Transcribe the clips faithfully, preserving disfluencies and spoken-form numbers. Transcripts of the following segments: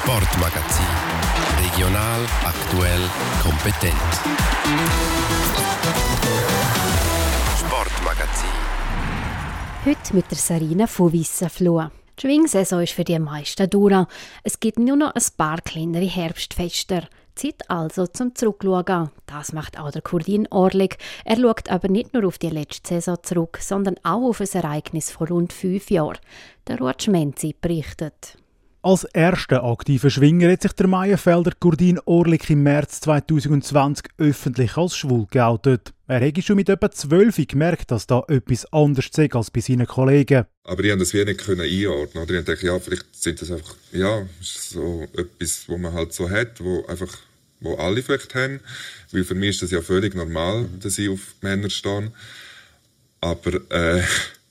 Sportmagazin. Regional, aktuell, kompetent. Sportmagazin. Heute mit der Sarina von Wissenfluh. Die Schwingsaison ist für die meisten durch. Es gibt nur noch ein paar kleinere Herbstfeste. Zeit also zum Zurückschauen. Das macht auch der Kurdin Orlik. Er schaut aber nicht nur auf die letzte Saison zurück, sondern auch auf ein Ereignis vor rund fünf Jahren. Der Ruud Schmenzi berichtet. Als erster aktiver Schwinger hat sich der Maienfelder Kurdin Orlik im März zwanzig zwanzig öffentlich als schwul geoutet. Er hätte schon mit etwa zwölf gemerkt, dass da etwas anders sei als bei seinen Kollegen. Aber ich konnte das wie nicht einordnen. Oder ich dachte, ja, vielleicht sind das einfach ja, so etwas, was man halt so hat, wo einfach wo alle vielleicht haben. Weil für mich ist das ja völlig normal, dass ich auf Männer stehe. Aber äh,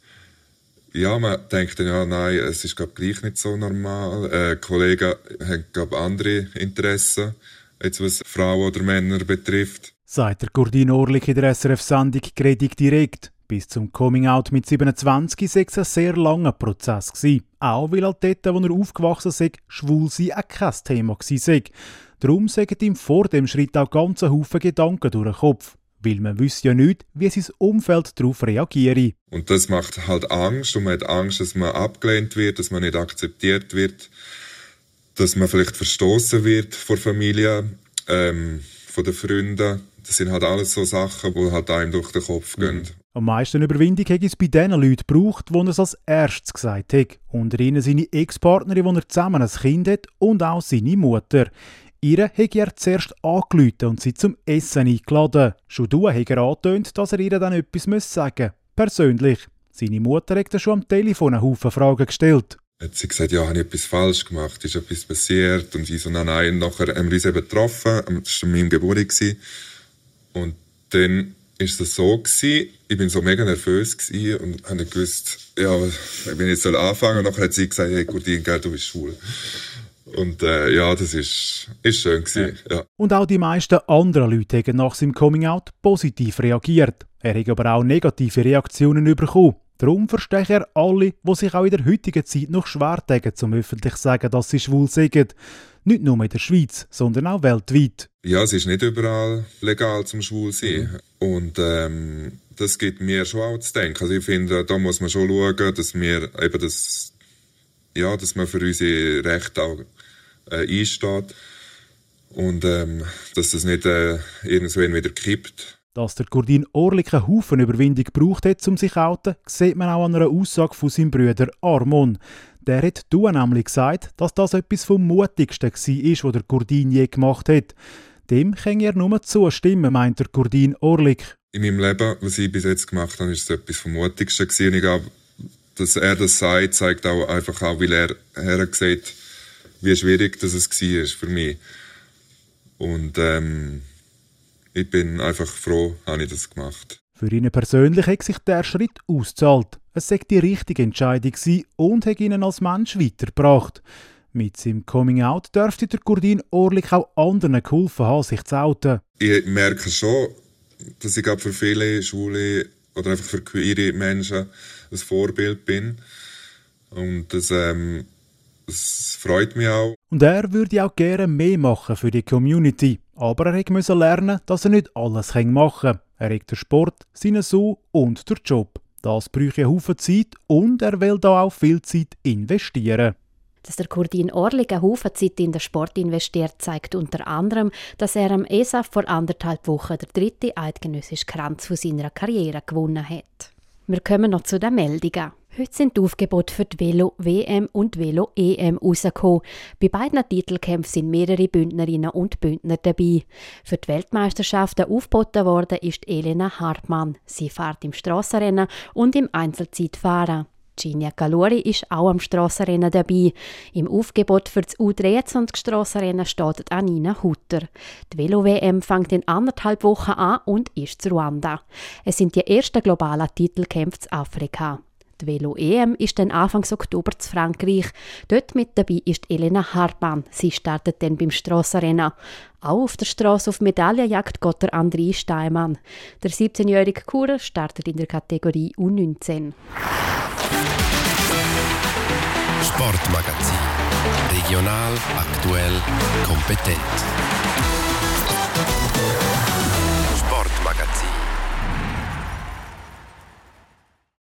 ja, man denkt dann, ja, nein, es ist glaub, gleich nicht so normal. Äh, Kollegen haben glaub, andere Interessen, jetzt was Frauen oder Männer betrifft. Sagt der Kurdin Orlik in der S R F-Sendung «Gredig direkt». Bis zum Coming-out mit siebenundzwanzig war es ein sehr langer Prozess. Auch weil halt dort, wo er aufgewachsen ist, schwul sein auch kein Thema war. Darum sagen ihm vor dem Schritt auch ganz einen Haufen Gedanken durch den Kopf. Weil man wüsste ja nicht, wie sein Umfeld darauf reagiere. Und das macht halt Angst. Und man hat Angst, dass man abgelehnt wird, dass man nicht akzeptiert wird, dass man vielleicht verstoßen wird von der Familie, ähm, von den Freunden. Das sind halt alles so Sachen, die halt einem durch den Kopf gehen. Am meisten Überwindung hat es bei den Leuten gebraucht, die er es als erstes gesagt hat. Unter ihnen seine Ex-Partnerin, die er zusammen ein Kind hat, und auch seine Mutter. Ihr hat er zuerst angerufen und sie zum Essen eingeladen. Schon du hat er angetönt, dass er ihr dann etwas sagen muss. Persönlich. Seine Mutter hat er schon am Telefon einen Haufen Fragen gestellt. Hat sie gesagt, ja, habe ich etwas falsch gemacht, ist etwas passiert? Und ich so, nein, nein. Und nachher haben wir uns eben getroffen, das war an meinem Geburtstag. Und dann war es so, gewesen, ich war so mega nervös und habe nicht gewusst, ja, wenn ich jetzt anfangen soll. Und nachher hat sie gesagt, hey, Kurdin, du bist schwul. Und äh, ja, das ist, ist schön gewesen, ja. Und auch die meisten anderen Leute haben nach seinem Coming-out positiv reagiert. Er hat aber auch negative Reaktionen bekommen. Darum verstehe er alle, die sich auch in der heutigen Zeit noch schwer tun, um öffentlich zu sagen, dass sie schwul sind. Nicht nur in der Schweiz, sondern auch weltweit. Ja, es ist nicht überall legal zum schwul sein. Mhm. Und ähm, das gibt mir schon auch zu denken. Also ich finde, da muss man schon schauen, dass wir eben das, ja, dass man für unsere Rechte auch äh, einsteht. Und ähm, dass das nicht äh, irgendwann wieder kippt. Dass der Kurdin Orlik einen Haufen Überwindung gebraucht hat, um sich zu outen, sieht man auch an einer Aussage von seinem Bruder Armon. Der hat du nämlich gesagt, dass das etwas vom Mutigsten war, was der Kurdin je gemacht hat. Dem kann er nur zustimmen, meint der Kurdin Orlik. In meinem Leben, was ich bis jetzt gemacht habe, ist es etwas vom Mutigsten gewesen. Und ich glaube, dass er das sagt, zeigt auch einfach auch, weil er, er hat gesagt, wie schwierig das es war für mich. Und ähm, ich bin einfach froh, habe ich das gemacht. Für ihn persönlich hat sich der Schritt ausgezahlt. Es sei die richtige Entscheidung gewesen und hat ihn als Mensch weitergebracht. Mit seinem Coming-out dürfte der Kurdin Orlik auch anderen geholfen haben, sich zu outen. Ich merke schon, dass ich für viele Schwule oder einfach für queere Menschen ein Vorbild bin. Und das, ähm, das freut mich auch. Und er würde auch gerne mehr machen für die Community. Aber er musste lernen, dass er nicht alles machen kann. Er hat den Sport, seinen Sohn und den Job. Das bräuchte einen Haufen Zeit und er will da auch viel Zeit investieren. Dass der Kurdin Orlik einen Haufen Zeit in den Sport investiert, zeigt unter anderem, dass er am E S A F vor anderthalb Wochen der dritte eidgenössische Kranz von seiner Karriere gewonnen hat. Wir kommen noch zu den Meldungen. Heute sind die Aufgebote für die Velo-W M und Velo-E M rausgekommen. Bei beiden Titelkämpfen sind mehrere Bündnerinnen und Bündner dabei. Für die Weltmeisterschaften aufgeboten worden ist Elena Hartmann. Sie fährt im Strassenrennen und im Einzelzeitfahren. Ginia Galuri ist auch am Strassenrennen dabei. Im Aufgebot für das U dreiundzwanzig Strassenrennen steht Anina Hutter. Die Velo-W M fängt in anderthalb Wochen an und ist zu Ruanda. Es sind die ersten globalen Titelkämpfe in Afrika. Die Velo-E M ist dann Anfang Oktober zu Frankreich. Dort mit dabei ist Elena Hartmann. Sie startet dann beim Strassenrennen. Auch auf der Strasse auf Medaillenjagd geht der André Steinmann. Der siebzehnjährige Churer startet in der Kategorie U neunzehn. Sportmagazin. Regional, aktuell, kompetent. Sportmagazin.